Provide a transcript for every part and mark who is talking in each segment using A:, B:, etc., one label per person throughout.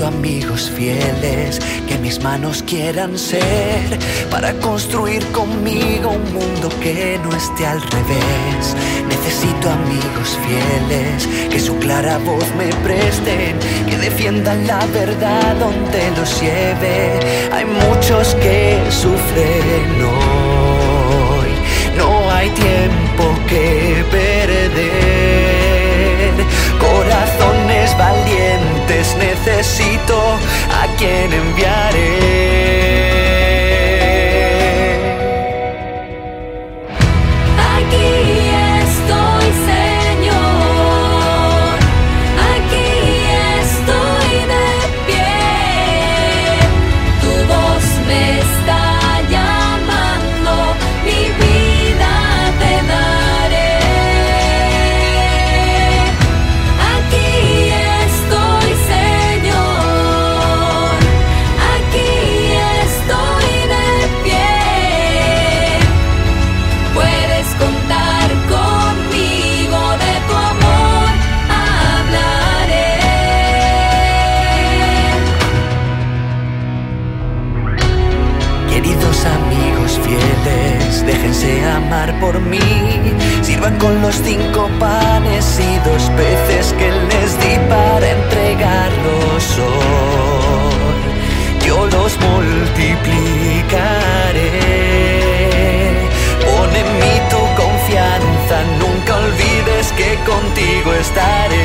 A: Necesito amigos fieles que mis manos quieran ser para construir conmigo un mundo que no esté al revés. Necesito amigos fieles que su clara voz me presten, que defiendan la verdad donde los lleve. Hay muchos que sufren hoy, no hay tiempo que perder. Corazones valientes necesito, a quien enviaré. Queridos amigos fieles, déjense amar por mí. Sirvan con los 5 panes y 2 peces que les di para entregarlos hoy. Yo los multiplicaré. Pon en mí tu confianza, nunca olvides que contigo estaré.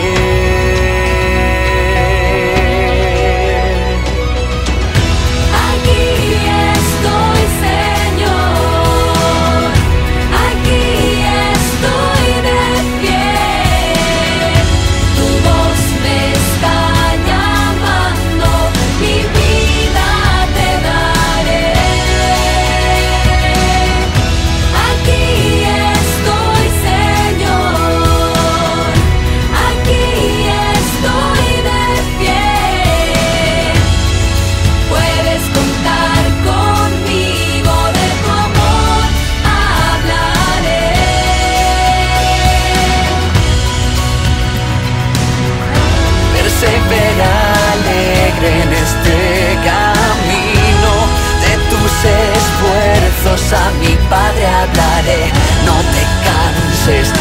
A: Persevera alegre en este camino, de tus esfuerzos a mi Padre hablaré. No te canses